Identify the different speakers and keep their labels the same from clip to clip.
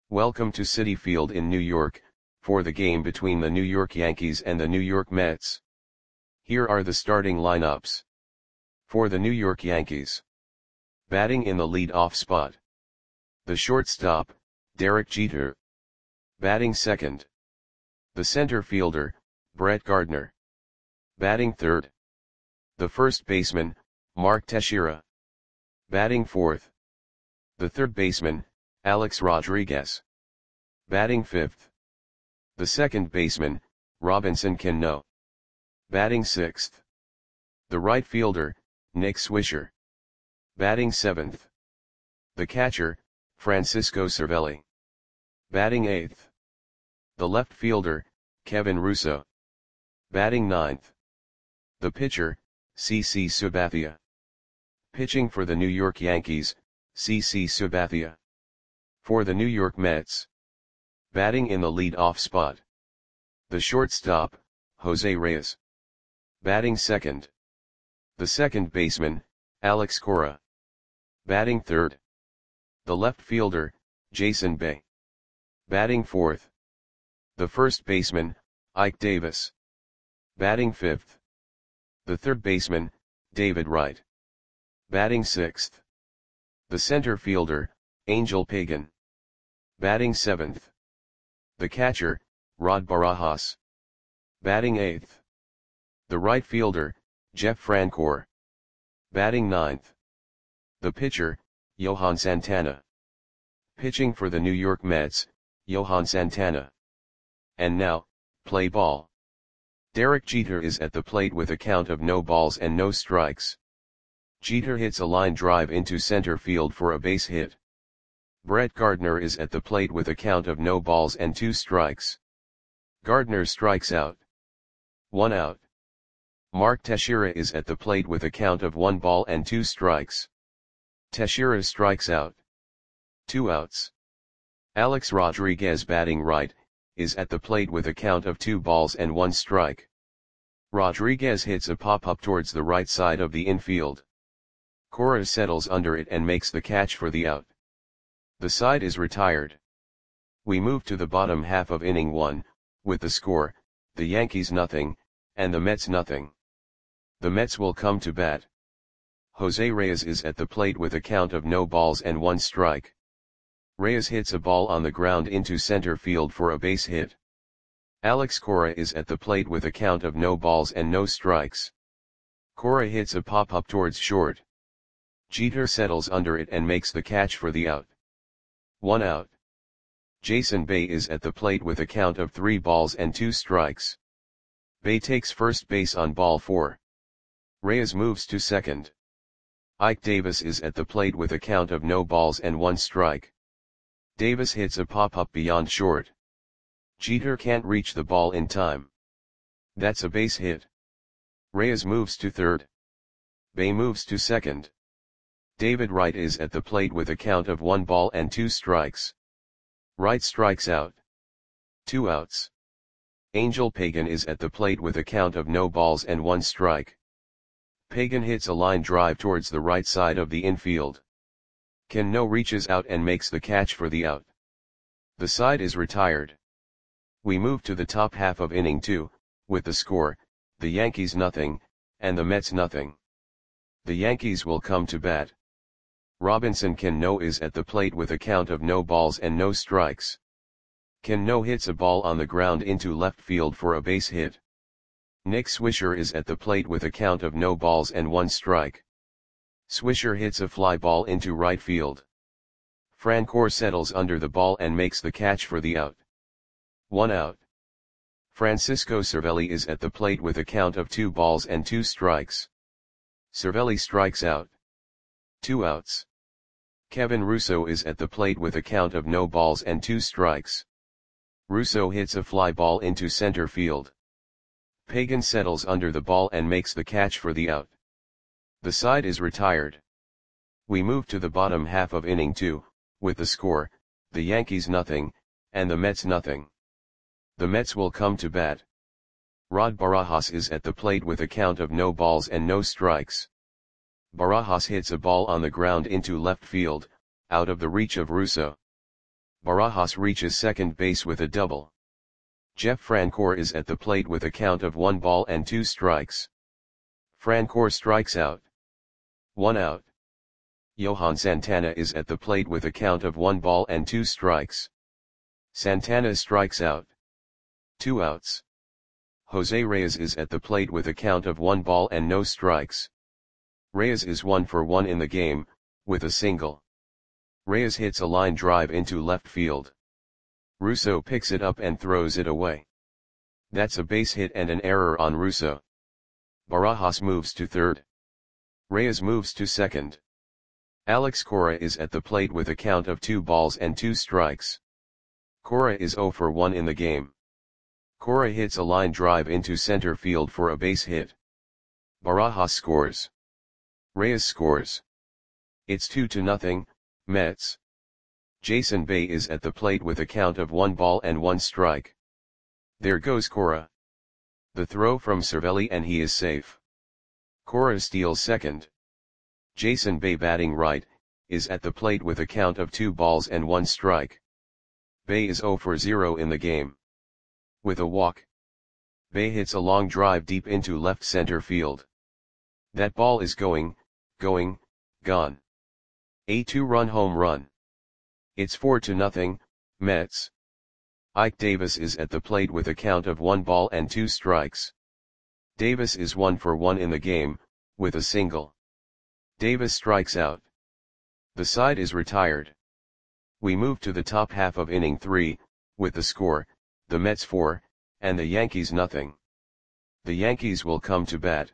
Speaker 1: Welcome to Citi Field in New York, for the game between the New York Yankees and the New York Mets. Here are the starting lineups. For the New York Yankees. Batting in the lead-off spot. The shortstop, Derek Jeter. Batting second. The center fielder, Brett Gardner. Batting third. The first baseman, Mark Teixeira. Batting fourth. The third baseman, Alex Rodriguez. Batting fifth. The second baseman, Robinson Cano. Batting sixth. The right fielder, Nick Swisher. Batting seventh. The catcher, Francisco Cervelli. Batting eighth. The left fielder, Kevin Russo. Batting ninth. The pitcher, CC Sabathia. Pitching for the New York Yankees, CC Sabathia. For the New York Mets. Batting in the lead-off spot. The shortstop, Jose Reyes. Batting second. The second baseman, Alex Cora. Batting third. The left fielder, Jason Bay. Batting fourth. The first baseman, Ike Davis. Batting fifth. The third baseman, David Wright. Batting sixth. The center fielder, Angel Pagan. Batting seventh. The catcher, Rod Barajas. Batting eighth. The right fielder, Jeff Francoeur. Batting ninth. The pitcher, Johan Santana. Pitching for the New York Mets, Johan Santana. And now, play ball. Derek Jeter is at the plate with a count of no balls and no strikes. Jeter hits a line drive into center field for a base hit. Brett Gardner is at the plate with a count of no balls and 2 strikes. Gardner strikes out. 1 out. Mark Teixeira is at the plate with a count of 1 ball and 2 strikes. Teixeira strikes out. 2 outs. Alex Rodriguez, batting right, is at the plate with a count of 2 balls and 1 strike. Rodriguez hits a pop-up towards the right side of the infield. Cora settles under it and makes the catch for the out. The side is retired. We move to the bottom half of inning 1, with the score, the Yankees nothing, and the Mets nothing. The Mets will come to bat. Jose Reyes is at the plate with a count of no balls and 1 strike. Reyes hits a ball on the ground into center field for a base hit. Alex Cora is at the plate with a count of no balls and no strikes. Cora hits a pop-up towards short. Jeter settles under it and makes the catch for the out. 1 out. Jason Bay is at the plate with a count of 3 balls and 2 strikes. Bay takes first base on ball 4. Reyes moves to second. Ike Davis is at the plate with a count of no balls and 1 strike. Davis hits a pop-up beyond short. Jeter can't reach the ball in time. That's a base hit. Reyes moves to third. Bay moves to second. David Wright is at the plate with a count of 1 ball and 2 strikes. Wright strikes out. 2 outs. Angel Pagan is at the plate with a count of no balls and 1 strike. Pagan hits a line drive towards the right side of the infield. Cano reaches out and makes the catch for the out. The side is retired. We move to the top half of inning 2, with the score, the Yankees nothing, and the Mets nothing. The Yankees will come to bat. Robinson Cano is at the plate with a count of no balls and no strikes. Cano hits a ball on the ground into left field for a base hit. Nick Swisher is at the plate with a count of no balls and 1 strike. Swisher hits a fly ball into right field. Francoeur settles under the ball and makes the catch for the out. 1 out. Francisco Cervelli is at the plate with a count of 2 balls and 2 strikes. Cervelli strikes out. 2 outs. Kevin Russo is at the plate with a count of no balls and 2 strikes. Russo hits a fly ball into center field. Pagan settles under the ball and makes the catch for the out. The side is retired. We move to the bottom half of inning 2, with the score, the Yankees nothing, and the Mets nothing. The Mets will come to bat. Rod Barajas is at the plate with a count of no balls and no strikes. Barajas hits a ball on the ground into left field, out of the reach of Russo. Barajas reaches second base with a double. Jeff Francoeur is at the plate with a count of 1 ball and 2 strikes. Francoeur strikes out. 1 out. Johan Santana is at the plate with a count of 1 ball and 2 strikes. Santana strikes out. 2 outs. Jose Reyes is at the plate with a count of 1 ball and no strikes. Reyes is 1 for 1 in the game, with a single. Reyes hits a line drive into left field. Russo picks it up and throws it away. That's a base hit and an error on Russo. Barajas moves to third. Reyes moves to second. Alex Cora is at the plate with a count of 2 balls and 2 strikes. Cora is 0 for 1 in the game. Cora hits a line drive into center field for a base hit. Barajas scores. Reyes scores. It's 2-0, Mets. Jason Bay is at the plate with a count of 1 ball and 1 strike. There goes Cora. The throw from Cervelli and he is safe. Cora steals second. Jason Bay, batting right, is at the plate with a count of 2 balls and 1 strike. Bay is 0 for 0 in the game. With a walk, Bay hits a long drive deep into left center field. That ball is gone. A 2-run home run. It's 4-0, Mets. Ike Davis is at the plate with a count of 1 ball and 2 strikes. Davis is 1 for 1 in the game, with a single. Davis strikes out. The side is retired. We move to the top half of inning 3, with the score, the Mets 4, and the Yankees nothing. The Yankees will come to bat.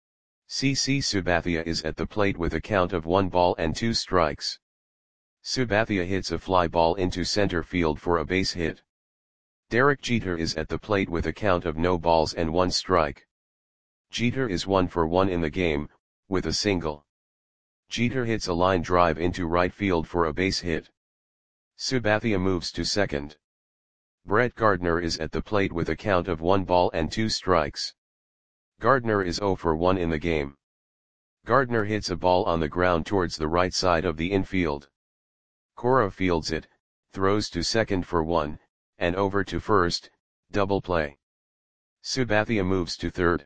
Speaker 1: CC Sabathia is at the plate with a count of 1 ball and 2 strikes. Sabathia hits a fly ball into center field for a base hit. Derek Jeter is at the plate with a count of no balls and 1 strike. Jeter is 1 for 1 in the game, with a single. Jeter hits a line drive into right field for a base hit. Sabathia moves to second. Brett Gardner is at the plate with a count of 1 ball and 2 strikes. Gardner is 0 for 1 in the game. Gardner hits a ball on the ground towards the right side of the infield. Cora fields it, throws to second for 1, and over to first, double play. Sabathia moves to third.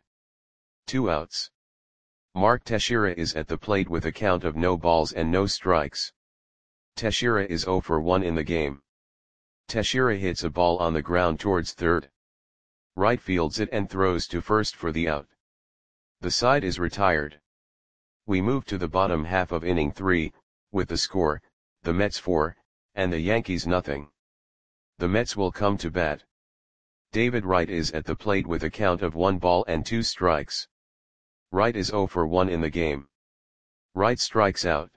Speaker 1: 2 outs. Mark Teixeira is at the plate with a count of no balls and no strikes. Teixeira is 0 for 1 in the game. Teixeira hits a ball on the ground towards third. Right fields it and throws to first for the out. The side is retired. We move to the bottom half of inning 3, with the score, the Mets 4, and the Yankees nothing. The Mets will come to bat. David Wright is at the plate with a count of 1 ball and 2 strikes. Wright is 0 for 1 in the game. Wright strikes out.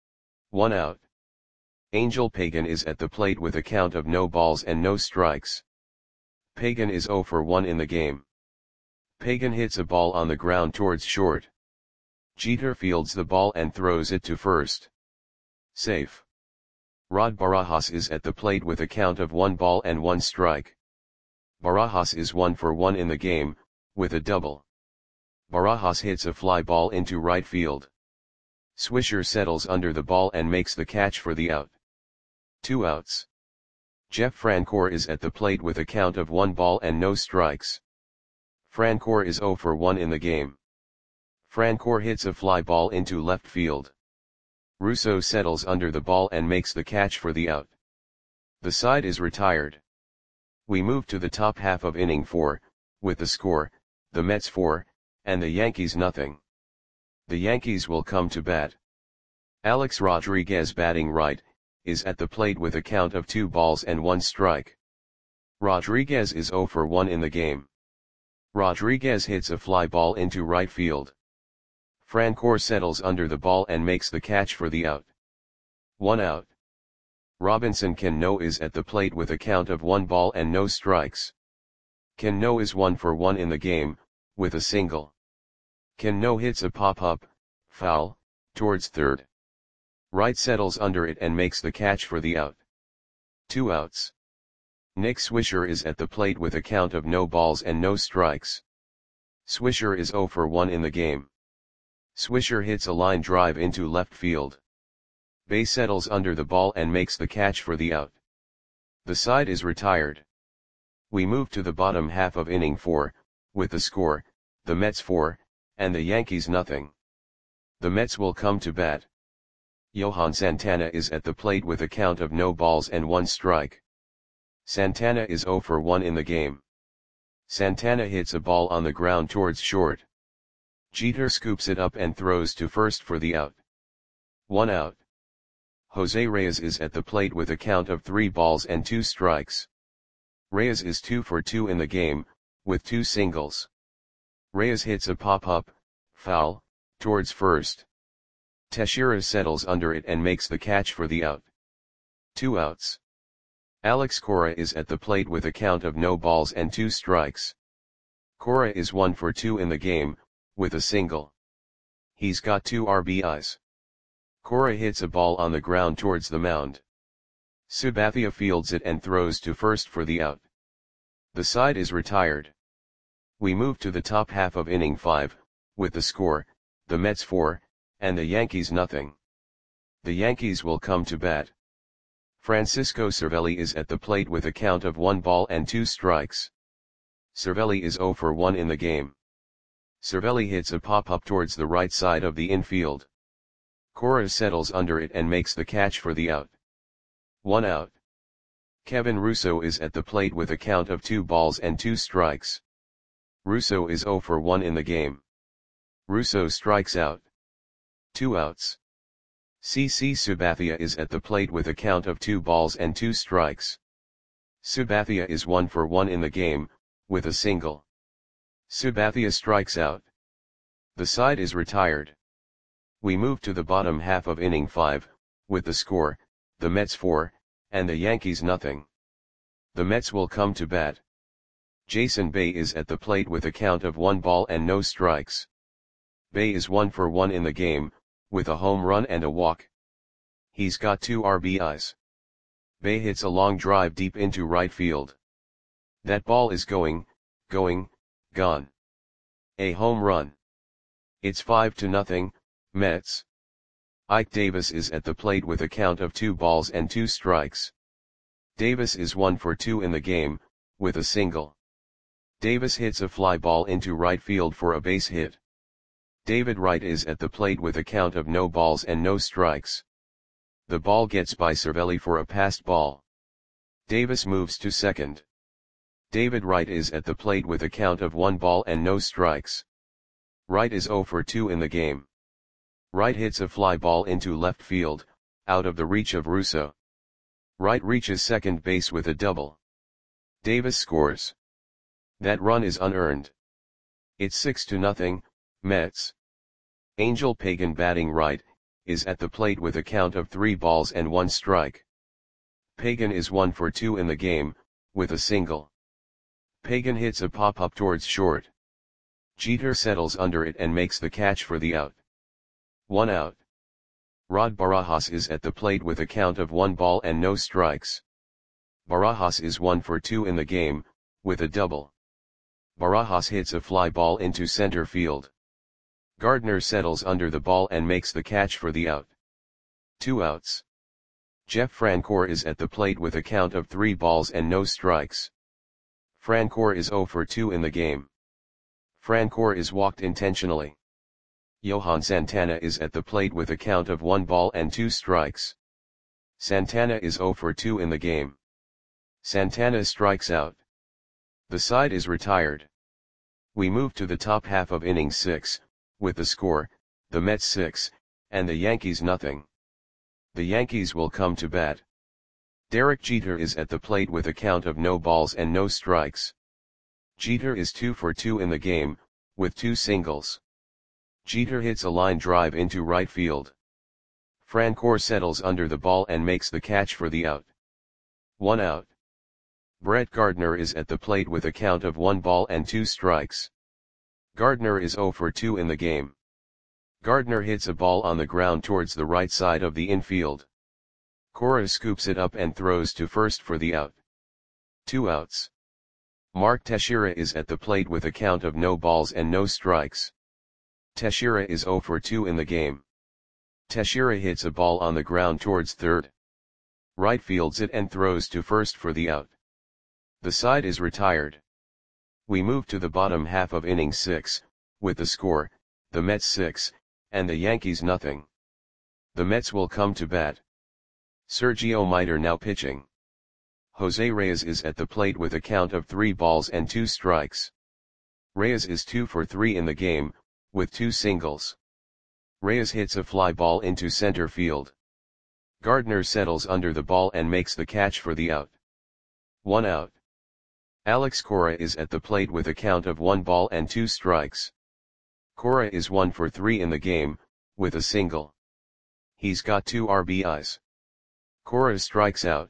Speaker 1: 1 out. Angel Pagan is at the plate with a count of no balls and no strikes. Pagan is 0 for 1 in the game. Pagan hits a ball on the ground towards short. Jeter fields the ball and throws it to first. Safe. Rod Barajas is at the plate with a count of 1 ball and 1 strike. Barajas is 1 for 1 in the game, with a double. Barajas hits a fly ball into right field. Swisher settles under the ball and makes the catch for the out. 2 outs. Jeff Francoeur is at the plate with a count of 1 ball and no strikes. Francoeur is 0 for 1 in the game. Francoeur hits a fly ball into left field. Russo settles under the ball and makes the catch for the out. The side is retired. We move to the top half of inning 4, with the score, the Mets 4, and the Yankees nothing. The Yankees will come to bat. Alex Rodriguez, batting right, is at the plate with a count of 2 balls and 1 strike. Rodriguez is 0 for 1 in the game. Rodriguez hits a fly ball into right field. Francoeur settles under the ball and makes the catch for the out. 1 out. Robinson Cano is at the plate with a count of 1 ball and no strikes. Cano is 1 for 1 in the game, with a single. Cano hits a pop-up, foul, towards third. Wright settles under it and makes the catch for the out. 2 outs. Nick Swisher is at the plate with a count of no balls and no strikes. Swisher is 0 for 1 in the game. Swisher hits a line drive into left field. Bay settles under the ball and makes the catch for the out. The side is retired. We move to the bottom half of inning 4, with the score, the Mets 4, and the Yankees nothing. The Mets will come to bat. Johan Santana is at the plate with a count of no balls and 1 strike. Santana is 0 for 1 in the game. Santana hits a ball on the ground towards short. Jeter scoops it up and throws to first for the out. 1 out. Jose Reyes is at the plate with a count of 3 balls and 2 strikes. Reyes is 2 for 2 in the game, with 2 singles. Reyes hits a pop-up, foul, towards first. Teixeira settles under it and makes the catch for the out. 2 outs. Alex Cora is at the plate with a count of no balls and 2 strikes. Cora is 1 for 2 in the game, with a single. He's got 2 RBIs. Cora hits a ball on the ground towards the mound. Sabathia fields it and throws to first for the out. The side is retired. We move to the top half of inning 5, with the score, the Mets 4, and the Yankees nothing. The Yankees will come to bat. Francisco Cervelli is at the plate with a count of 1 ball and 2 strikes. Cervelli is 0 for 1 in the game. Cervelli hits a pop-up towards the right side of the infield. Cora settles under it and makes the catch for the out. 1 out. Kevin Russo is at the plate with a count of 2 balls and 2 strikes. Russo is 0 for 1 in the game. Russo strikes out. 2 outs. CC Sabathia is at the plate with a count of 2 balls and 2 strikes. Sabathia is 1 for 1 in the game, with a single. Sabathia strikes out. The side is retired. We move to the bottom half of inning 5, with the score, the Mets 4, and the Yankees nothing. The Mets will come to bat. Jason Bay is at the plate with a count of 1 ball and no strikes. Bay is 1 for 1 in the game, with a home run and a walk. He's got 2 RBIs. Bay hits a long drive deep into right field. That ball is gone. A home run. It's 5-0, Mets. Ike Davis is at the plate with a count of 2 balls and 2 strikes. Davis is 1 for 2 in the game, with a single. Davis hits a fly ball into right field for a base hit. David Wright is at the plate with a count of no balls and no strikes. The ball gets by Cervelli for a passed ball. Davis moves to second. David Wright is at the plate with a count of 1 ball and no strikes. Wright is 0 for 2 in the game. Wright hits a fly ball into left field, out of the reach of Russo. Wright reaches second base with a double. Davis scores. That run is unearned. It's 6-0, Mets. Angel Pagan batting right, is at the plate with a count of 3 balls and 1 strike. Pagan is 1 for 2 in the game, with a single. Pagan hits a pop-up towards short. Jeter settles under it and makes the catch for the out. 1 out. Rod Barajas is at the plate with a count of 1 ball and no strikes. Barajas is 1 for 2 in the game, with a double. Barajas hits a fly ball into center field. Gardner settles under the ball and makes the catch for the out. 2 outs. Jeff Francoeur is at the plate with a count of 3 balls and no strikes. Francoeur is 0 for 2 in the game. Francoeur is walked intentionally. Johan Santana is at the plate with a count of 1 ball and 2 strikes. Santana is 0 for 2 in the game. Santana strikes out. The side is retired. We move to the top half of inning 6, with the score, the Mets 6, and the Yankees nothing. The Yankees will come to bat. Derek Jeter is at the plate with a count of no balls and no strikes. Jeter is 2 for 2 in the game, with 2 singles. Jeter hits a line drive into right field. Francoeur settles under the ball and makes the catch for the out. 1 out. Brett Gardner is at the plate with a count of 1 ball and 2 strikes. Gardner is 0 for 2 in the game. Gardner hits a ball on the ground towards the right side of the infield. Cora scoops it up and throws to first for the out. 2 outs. Mark Teixeira is at the plate with a count of no balls and no strikes. Teixeira is 0 for 2 in the game. Teixeira hits a ball on the ground towards third. Right fields it and throws to first for the out. The side is retired. We move to the bottom half of inning 6, with the score, the Mets 6, and the Yankees nothing. The Mets will come to bat. Sergio Mitre now pitching. Jose Reyes is at the plate with a count of 3 balls and 2 strikes. Reyes is 2 for 3 in the game, with 2 singles. Reyes hits a fly ball into center field. Gardner settles under the ball and makes the catch for the out. 1 out. Alex Cora is at the plate with a count of 1 ball and 2 strikes. Cora is 1 for 3 in the game, with a single. He's got 2 RBIs. Cora strikes out.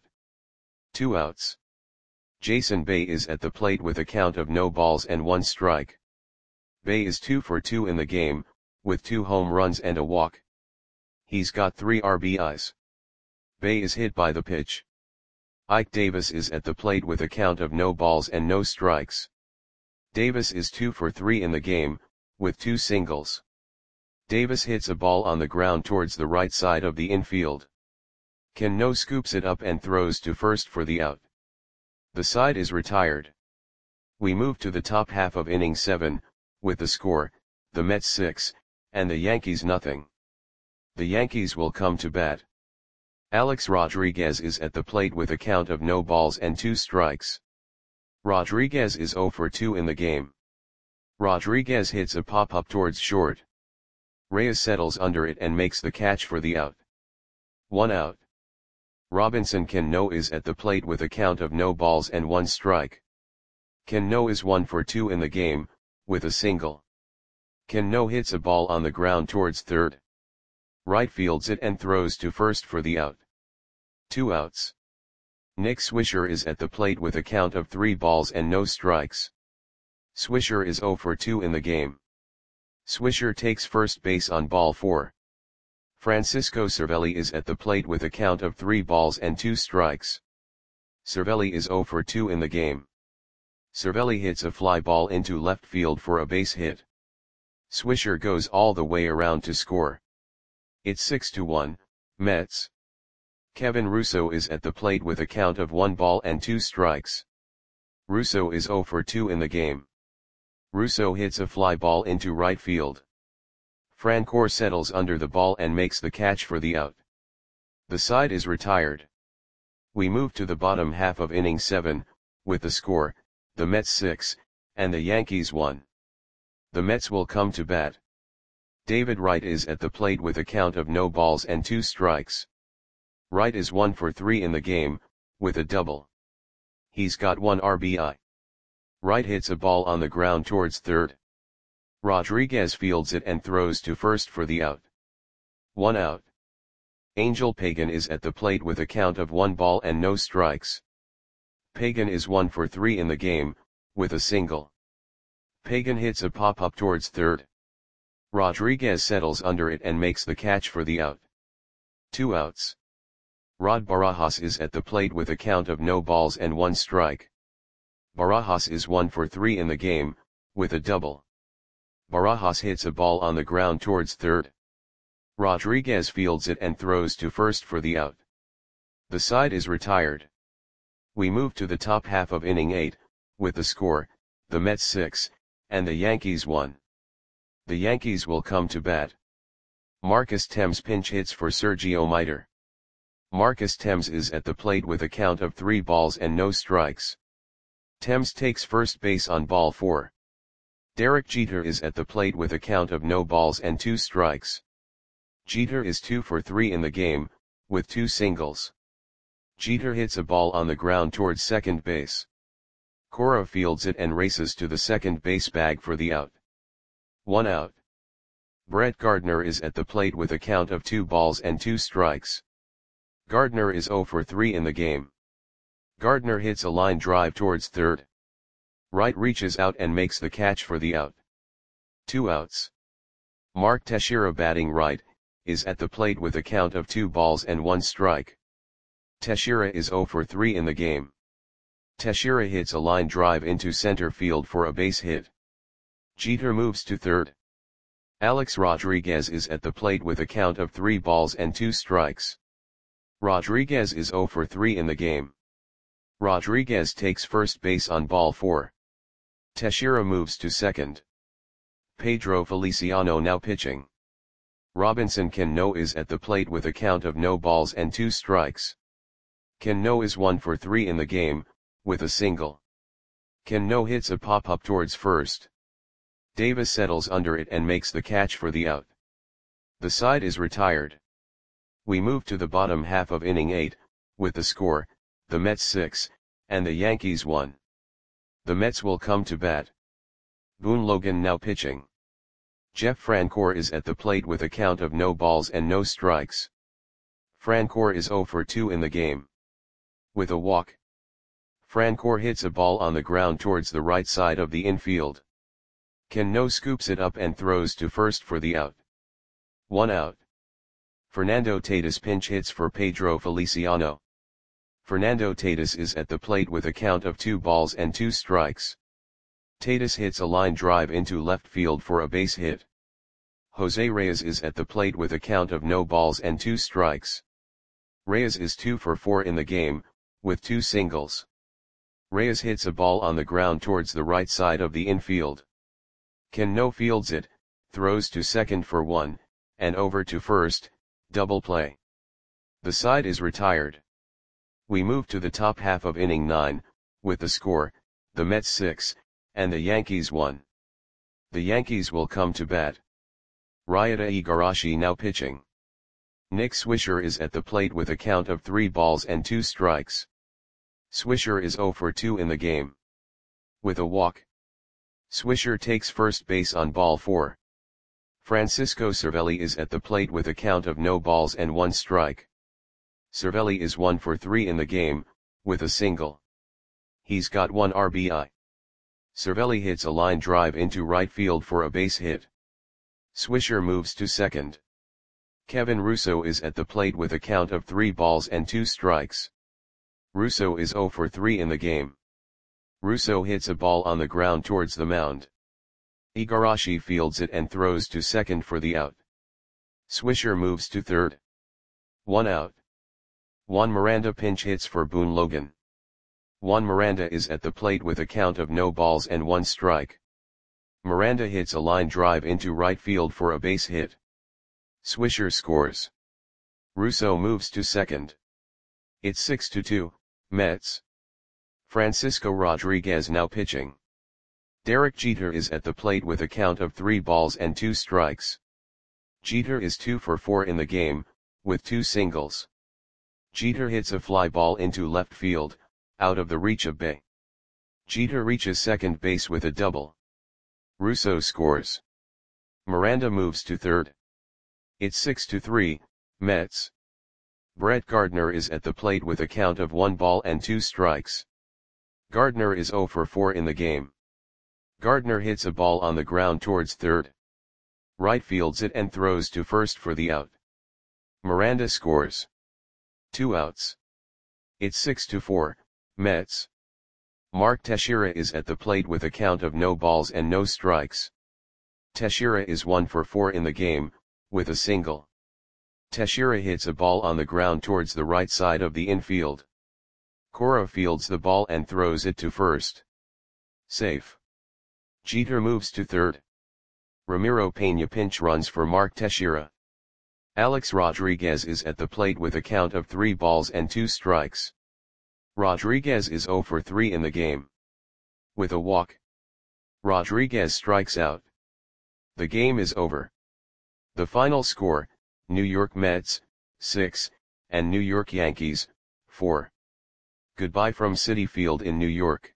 Speaker 1: 2 outs. Jason Bay is at the plate with a count of no balls and 1 strike. Bay is 2 for 2 in the game, with 2 home runs and a walk. He's got 3 RBIs. Bay is hit by the pitch. Ike Davis is at the plate with a count of no balls and no strikes. Davis is 2 for 3 in the game, with 2 singles. Davis hits a ball on the ground towards the right side of the infield. Cano scoops it up and throws to first for the out. The side is retired. We move to the top half of inning 7, with the score, the Mets 6, and the Yankees nothing. The Yankees will come to bat. Alex Rodriguez is at the plate with a count of no balls and 2 strikes. Rodriguez is 0 for 2 in the game. Rodriguez hits a pop-up towards short. Reyes settles under it and makes the catch for the out. 1 out. Robinson Cano is at the plate with a count of no balls and 1 strike. Cano is 1 for 2 in the game, with a single. Cano hits a ball on the ground towards third. Right fields it and throws to first for the out. 2 outs. Nick Swisher is at the plate with a count of 3 balls and no strikes. Swisher is 0 for 2 in the game. Swisher takes first base on ball 4. Francisco Cervelli is at the plate with a count of 3 balls and 2 strikes. Cervelli is 0 for 2 in the game. Cervelli hits a fly ball into left field for a base hit. Swisher goes all the way around to score. It's 6-1, Mets. Kevin Russo is at the plate with a count of 1 ball and 2 strikes. Russo is 0 for 2 in the game. Russo hits a fly ball into right field. Francoeur settles under the ball and makes the catch for the out. The side is retired. We move to the bottom half of inning 7, with the score, the Mets 6, and the Yankees 1. The Mets will come to bat. David Wright is at the plate with a count of no balls and 2 strikes. Wright is 1 for 3 in the game, with a double. He's got 1 RBI. Wright hits a ball on the ground towards third. Rodriguez fields it and throws to first for the out. 1 out. Angel Pagan is at the plate with a count of 1 ball and no strikes. Pagan is 1 for 3 in the game, with a single. Pagan hits a pop-up towards third. Rodriguez settles under it and makes the catch for the out. 2 outs. Rod Barajas is at the plate with a count of no balls and 1 strike. Barajas is 1 for 3 in the game, with a double. Barajas hits a ball on the ground towards third. Rodriguez fields it and throws to first for the out. The side is retired. We move to the top half of inning 8, with the score, the Mets 6, and the Yankees 1. The Yankees will come to bat. Marcus Thames pinch hits for Sergio Mitre. Marcus Thames is at the plate with a count of 3 balls and no strikes. Thames takes first base on ball 4. Derek Jeter is at the plate with a count of no balls and 2 strikes. Jeter is 2 for 3 in the game, with 2 singles. Jeter hits a ball on the ground towards second base. Cora fields it and races to the second base bag for the out. 1 out. Brett Gardner is at the plate with a count of 2 balls and 2 strikes. Gardner is 0 for 3 in the game. Gardner hits a line drive towards third. Wright reaches out and makes the catch for the out. 2 outs. Mark Teixeira batting right, is at the plate with a count of 2 balls and 1 strike. Teixeira is 0 for 3 in the game. Teixeira hits a line drive into center field for a base hit. Jeter moves to third. Alex Rodriguez is at the plate with a count of 3 balls and 2 strikes. Rodriguez is 0 for 3 in the game. Rodriguez takes first base on ball 4. Teixeira moves to second. Pedro Feliciano now pitching. Robinson Cano is at the plate with a count of no balls and 2 strikes. Cano is 1 for 3 in the game, with a single. Cano hits a pop-up towards first. Davis settles under it and makes the catch for the out. The side is retired. We move to the bottom half of inning 8, with the score, the Mets 6, and the Yankees 1. The Mets will come to bat. Boone Logan now pitching. Jeff Francoeur is at the plate with a count of no balls and no strikes. Francoeur is 0 for 2 in the game. With a walk. Francoeur hits a ball on the ground towards the right side of the infield. Cano scoops it up and throws to first for the out. 1 out. Fernando Tatis pinch hits for Pedro Feliciano. Fernando Tatis is at the plate with a count of 2 balls and 2 strikes. Tatis hits a line drive into left field for a base hit. Jose Reyes is at the plate with a count of no balls and 2 strikes. Reyes is 2 for 4 in the game, with 2 singles. Reyes hits a ball on the ground towards the right side of the infield. Cano fields it, throws to second for 1, and over to first, double play. The side is retired. We move to the top half of inning 9, with the score, the Mets 6, and the Yankees 1. The Yankees will come to bat. Ryota Igarashi now pitching. Nick Swisher is at the plate with a count of 3 balls and 2 strikes. Swisher is 0 for 2 in the game. With a walk. Swisher takes first base on ball 4. Francisco Cervelli is at the plate with a count of no balls and 1 strike. Cervelli is 1 for 3 in the game, with a single. He's got 1 RBI. Cervelli hits a line drive into right field for a base hit. Swisher moves to second. Kevin Russo is at the plate with a count of 3 balls and 2 strikes. Russo is 0 for 3 in the game. Russo hits a ball on the ground towards the mound. Igarashi fields it and throws to second for the out. Swisher moves to third. 1 out. Juan Miranda pinch hits for Boone Logan. Juan Miranda is at the plate with a count of no balls and 1 strike. Miranda hits a line drive into right field for a base hit. Swisher scores. Russo moves to second. It's 6-2, Mets. Francisco Rodriguez now pitching. Derek Jeter is at the plate with a count of 3 balls and 2 strikes. Jeter is 2 for 4 in the game, with 2 singles. Jeter hits a fly ball into left field, out of the reach of Bay. Jeter reaches second base with a double. Russo scores. Miranda moves to third. It's 6-3, Mets. Brett Gardner is at the plate with a count of 1 ball and 2 strikes. Gardner is 0 for 4 in the game. Gardner hits a ball on the ground towards third. Right fields it and throws to first for the out. Miranda scores. 2 outs. It's 6-4, Mets. Mark Teixeira is at the plate with a count of no balls and no strikes. Teixeira is 1 for 4 in the game, with a single. Teixeira hits a ball on the ground towards the right side of the infield. Cora fields the ball and throws it to first. Safe. Jeter moves to third. Ramiro Peña pinch runs for Mark Teixeira. Alex Rodriguez is at the plate with a count of 3 balls and 2 strikes. Rodriguez is 0 for 3 in the game. With a walk. Rodriguez strikes out. The game is over. The final score, New York Mets, 6, and New York Yankees, 4. Goodbye from Citi Field in New York.